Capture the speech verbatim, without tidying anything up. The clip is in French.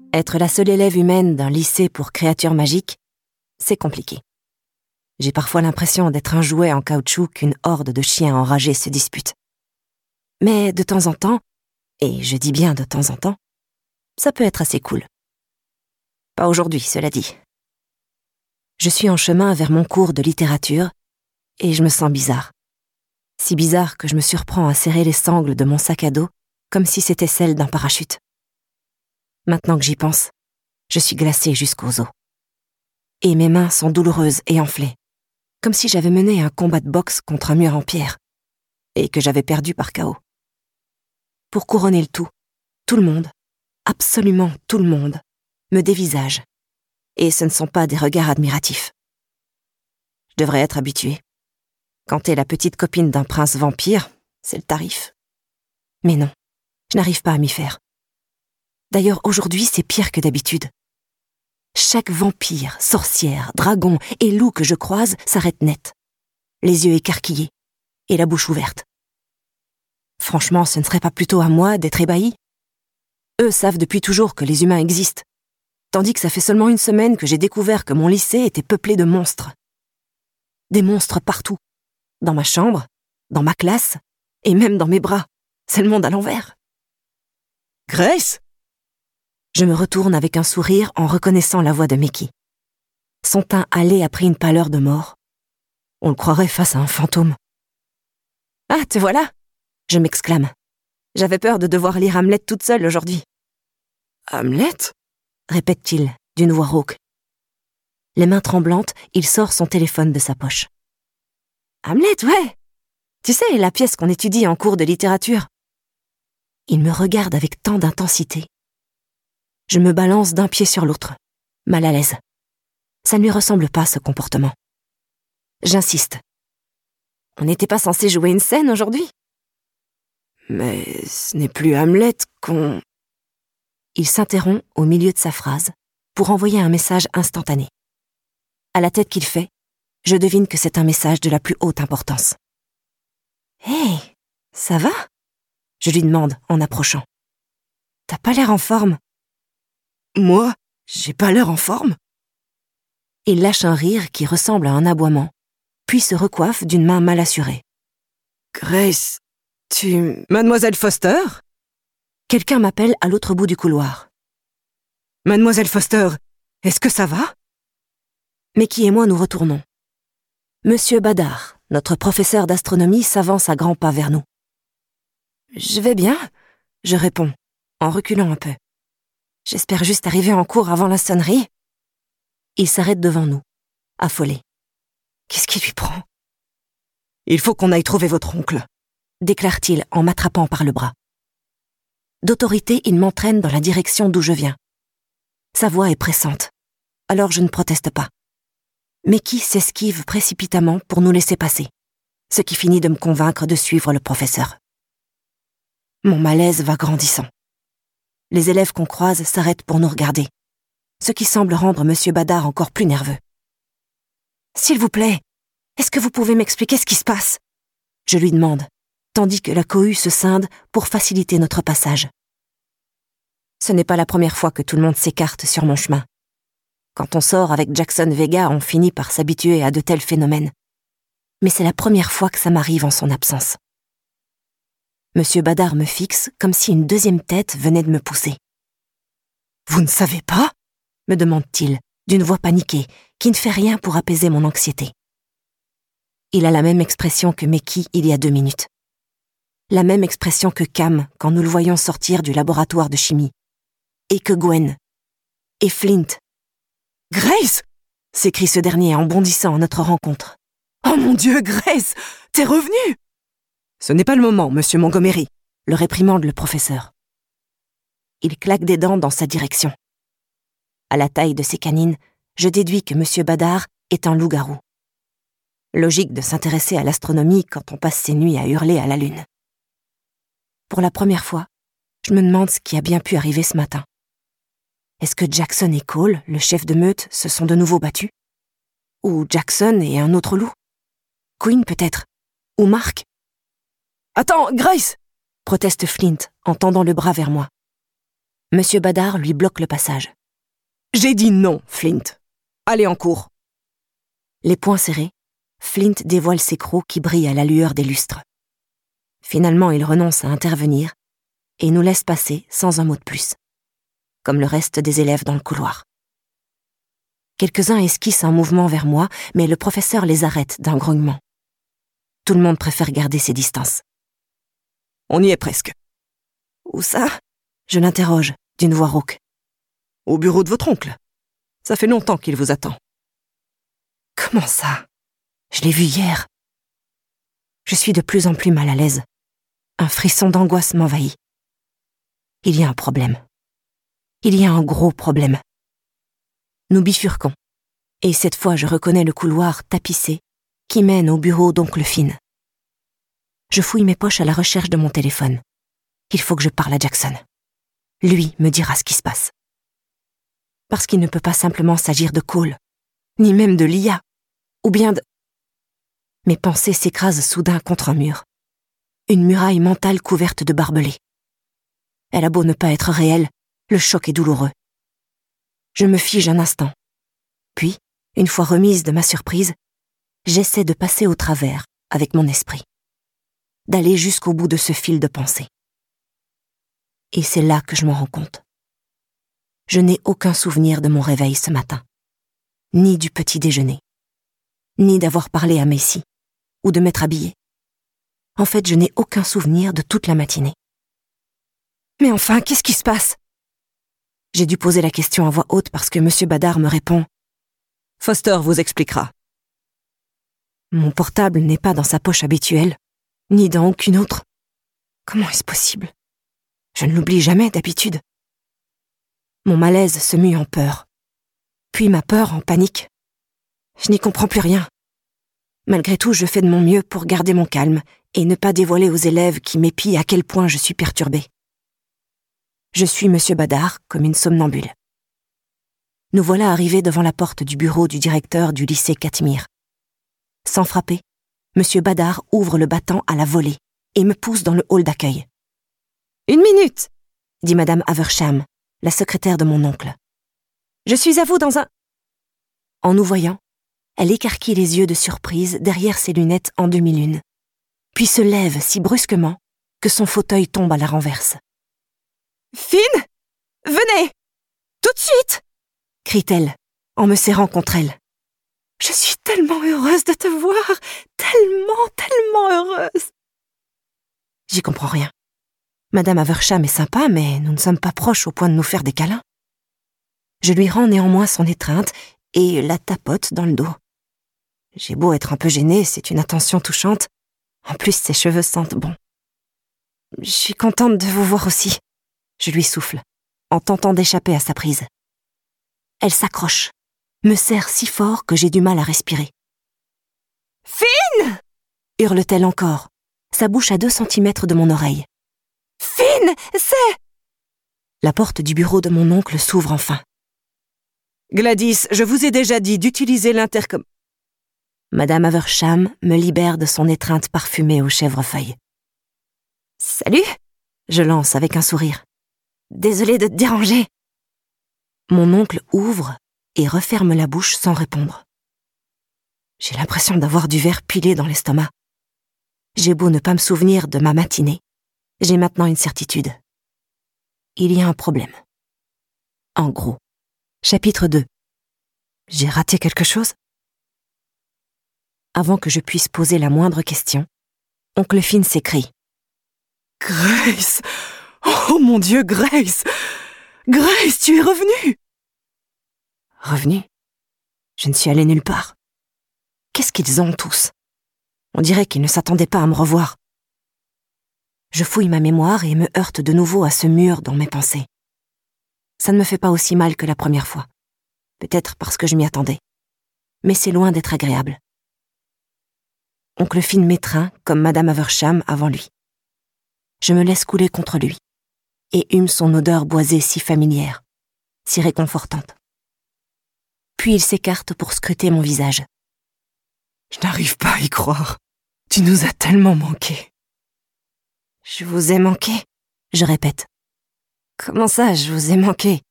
Être la seule élève humaine d'un lycée pour créatures magiques, c'est compliqué. J'ai parfois l'impression d'être un jouet en caoutchouc qu'une horde de chiens enragés se dispute. Mais de temps en temps, et je dis bien de temps en temps, ça peut être assez cool. Pas aujourd'hui, cela dit. Je suis en chemin vers mon cours de littérature et je me sens bizarre. Si bizarre que je me surprends à serrer les sangles de mon sac à dos comme si c'était celle d'un parachute. Maintenant que j'y pense, je suis glacée jusqu'aux os. Et mes mains sont douloureuses et enflées, comme si j'avais mené un combat de boxe contre un mur en pierre et que j'avais perdu par K O. Pour couronner le tout, tout le monde, absolument tout le monde, me dévisage. Et ce ne sont pas des regards admiratifs. Je devrais être habituée. Quand t'es la petite copine d'un prince vampire, c'est le tarif. Mais non, je n'arrive pas à m'y faire. D'ailleurs, aujourd'hui, c'est pire que d'habitude. Chaque vampire, sorcière, dragon et loup que je croise s'arrête net, les yeux écarquillés et la bouche ouverte. Franchement, ce ne serait pas plutôt à moi d'être ébahie? Eux savent depuis toujours que les humains existent, tandis que ça fait seulement une semaine que j'ai découvert que mon lycée était peuplé de monstres. Des monstres partout, dans ma chambre, dans ma classe, et même dans mes bras. C'est le monde à l'envers. Grace ? Je me retourne avec un sourire en reconnaissant la voix de Mickey. Son teint hâlé a pris une pâleur de mort. On le croirait face à un fantôme. « Ah, te voilà !» je m'exclame. J'avais peur de devoir lire Hamlet toute seule aujourd'hui. « Hamlet ?» répète-t-il, d'une voix rauque. Les mains tremblantes, il sort son téléphone de sa poche. « Hamlet, ouais ! Tu sais, la pièce qu'on étudie en cours de littérature. » Il me regarde avec tant d'intensité. Je me balance d'un pied sur l'autre, mal à l'aise. Ça ne lui ressemble pas, ce comportement. J'insiste. On n'était pas censé jouer une scène aujourd'hui ? Mais ce n'est plus Hamlet qu'on... Il s'interrompt au milieu de sa phrase pour envoyer un message instantané. À la tête qu'il fait, je devine que c'est un message de la plus haute importance. « Hé, ça va ?» je lui demande en approchant. « T'as pas l'air en forme. » Moi, j'ai pas l'air en forme ? Il lâche un rire qui ressemble à un aboiement, puis se recoiffe d'une main mal assurée. Grace, tu... Mademoiselle Foster ? Quelqu'un m'appelle à l'autre bout du couloir. Mademoiselle Foster, est-ce que ça va ? Mickey et moi nous retournons. Monsieur Badar, notre professeur d'astronomie, s'avance à grands pas vers nous. Je vais bien, je réponds, en reculant un peu. J'espère juste arriver en cours avant la sonnerie. Il s'arrête devant nous, affolé. Qu'est-ce qui lui prend ? Il faut qu'on aille trouver votre oncle, déclare-t-il en m'attrapant par le bras. D'autorité, il m'entraîne dans la direction d'où je viens. Sa voix est pressante, alors je ne proteste pas. Mickey s'esquive précipitamment pour nous laisser passer, ce qui finit de me convaincre de suivre le professeur. Mon malaise va grandissant. Les élèves qu'on croise s'arrêtent pour nous regarder, ce qui semble rendre Monsieur Badar encore plus nerveux. « S'il vous plaît, est-ce que vous pouvez m'expliquer ce qui se passe ?» je lui demande, tandis que la cohue se scinde pour faciliter notre passage. Ce n'est pas la première fois que tout le monde s'écarte sur mon chemin. Quand on sort avec Jackson Vega, on finit par s'habituer à de tels phénomènes. Mais c'est la première fois que ça m'arrive en son absence. Monsieur Badar me fixe comme si une deuxième tête venait de me pousser. « Vous ne savez pas ?» me demande-t-il, d'une voix paniquée, qui ne fait rien pour apaiser mon anxiété. Il a la même expression que Mickey il y a deux minutes. La même expression que Cam quand nous le voyons sortir du laboratoire de chimie. Et que Gwen. Et Flint. « Grace !» s'écrie ce dernier en bondissant à notre rencontre. « Oh mon Dieu, Grace, t'es revenue !»« Ce n'est pas le moment, monsieur Montgomery », le réprimande le professeur. Il claque des dents dans sa direction. À la taille de ses canines, je déduis que monsieur Badar est un loup-garou. Logique de s'intéresser à l'astronomie quand on passe ses nuits à hurler à la lune. Pour la première fois, je me demande ce qui a bien pu arriver ce matin. Est-ce que Jackson et Cole, le chef de meute, se sont de nouveau battus ? Ou Jackson et un autre loup ? Queen peut-être ? Ou Mark ? « Attends, Grace !» proteste Flint en tendant le bras vers moi. Monsieur Badar lui bloque le passage. « J'ai dit non, Flint. Allez en cours. » Les poings serrés, Flint dévoile ses crocs qui brillent à la lueur des lustres. Finalement, il renonce à intervenir et nous laisse passer sans un mot de plus, comme le reste des élèves dans le couloir. Quelques-uns esquissent un mouvement vers moi, mais le professeur les arrête d'un grognement. Tout le monde préfère garder ses distances. « On y est presque. »« Où ça ?» Je l'interroge, d'une voix rauque. « Au bureau de votre oncle. Ça fait longtemps qu'il vous attend. » « Comment ça ? Je l'ai vu hier. » Je suis de plus en plus mal à l'aise. Un frisson d'angoisse m'envahit. Il y a un problème. Il y a un gros problème. Nous bifurquons, et cette fois je reconnais le couloir tapissé qui mène au bureau d'oncle Finn. Je fouille mes poches à la recherche de mon téléphone. Il faut que je parle à Jackson. Lui me dira ce qui se passe. Parce qu'il ne peut pas simplement s'agir de Cole, ni même de l'I A, ou bien de... Mes pensées s'écrasent soudain contre un mur. Une muraille mentale couverte de barbelés. Elle a beau ne pas être réelle, le choc est douloureux. Je me fige un instant. Puis, une fois remise de ma surprise, j'essaie de passer au travers avec mon esprit. D'aller jusqu'au bout de ce fil de pensée. Et c'est là que je m'en rends compte. Je n'ai aucun souvenir de mon réveil ce matin. Ni du petit déjeuner. Ni d'avoir parlé à Macy. Ou de m'être habillée. En fait, je n'ai aucun souvenir de toute la matinée. Mais enfin, qu'est-ce qui se passe ? J'ai dû poser la question à voix haute parce que Monsieur Badar me répond « Foster vous expliquera. » Mon portable n'est pas dans sa poche habituelle, ni dans aucune autre. Comment est-ce possible ? Je ne l'oublie jamais d'habitude. Mon malaise se mue en peur, puis ma peur en panique. Je n'y comprends plus rien. Malgré tout, je fais de mon mieux pour garder mon calme et ne pas dévoiler aux élèves qui m'épient à quel point je suis perturbée. Je suis Monsieur Badar comme une somnambule. Nous voilà arrivés devant la porte du bureau du directeur du lycée Katmir. Sans frapper, Monsieur Badar ouvre le battant à la volée et me pousse dans le hall d'accueil. « Une minute !» dit Madame Haversham, la secrétaire de mon oncle. « Je suis à vous dans un... » En nous voyant, elle écarquille les yeux de surprise derrière ses lunettes en demi-lune, puis se lève si brusquement que son fauteuil tombe à la renverse. « Finn, venez, tout de suite !» crie-t-elle en me serrant contre elle. « Je suis tellement heureuse de te voir, tellement, tellement heureuse !» J'y comprends rien. Madame Haversham est sympa, mais nous ne sommes pas proches au point de nous faire des câlins. Je lui rends néanmoins son étreinte et la tapote dans le dos. J'ai beau être un peu gênée, c'est une attention touchante. En plus, ses cheveux sentent bon. « Je suis contente de vous voir aussi. » Je lui souffle, en tentant d'échapper à sa prise. Elle s'accroche, me serre si fort que j'ai du mal à respirer. « Finn !» hurle-t-elle encore, sa bouche à deux centimètres de mon oreille. « Finn, c'est... » La porte du bureau de mon oncle s'ouvre enfin. « Gladys, je vous ai déjà dit d'utiliser l'intercom... » Madame Haversham me libère de son étreinte parfumée aux chèvrefeuilles. « Salut !» je lance avec un sourire. « Désolée de te déranger. » Mon oncle ouvre et referme la bouche sans répondre. J'ai l'impression d'avoir du verre pilé dans l'estomac. J'ai beau ne pas me souvenir de ma matinée, j'ai maintenant une certitude. Il y a un problème. En gros. Chapitre deux. J'ai raté quelque chose ? Avant que je puisse poser la moindre question, oncle Finn s'écrie. « Grace ! Oh mon Dieu, Grace ! Grace, tu es revenue !» Revenue ? Je ne suis allée nulle part. Qu'est-ce qu'ils ont tous ? On dirait qu'ils ne s'attendaient pas à me revoir. Je fouille ma mémoire et me heurte de nouveau à ce mur dans mes pensées. Ça ne me fait pas aussi mal que la première fois. Peut-être parce que je m'y attendais. Mais c'est loin d'être agréable. Oncle Finn m'étreint comme Madame Haversham avant lui. Je me laisse couler contre lui et hume son odeur boisée si familière, si réconfortante. Puis il s'écarte pour scruter mon visage. « Je n'arrive pas à y croire. Tu nous as tellement manqué. » « Je vous ai manqué ?» je répète. Comment ça, je vous ai manqué?